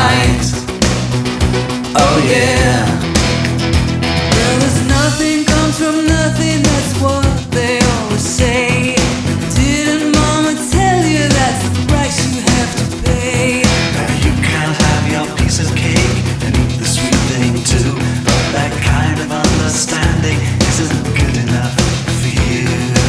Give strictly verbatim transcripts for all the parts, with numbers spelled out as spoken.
tonight. Oh yeah. Well, there's nothing comes from nothing, that's what they always say. Didn't mama tell you that's the price you have to pay? Now you can't have your piece of cake and eat the sweet thing too, but that kind of understanding isn't good enough for you.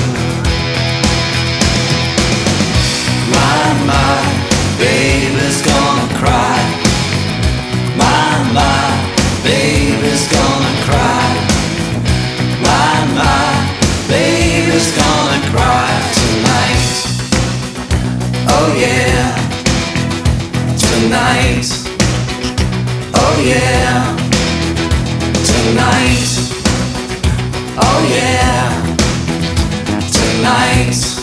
My, my baby's gonna cry. My, my baby's gonna cry. My, my baby's gonna cry tonight. Oh yeah, tonight. Oh yeah, tonight. Oh yeah, tonight.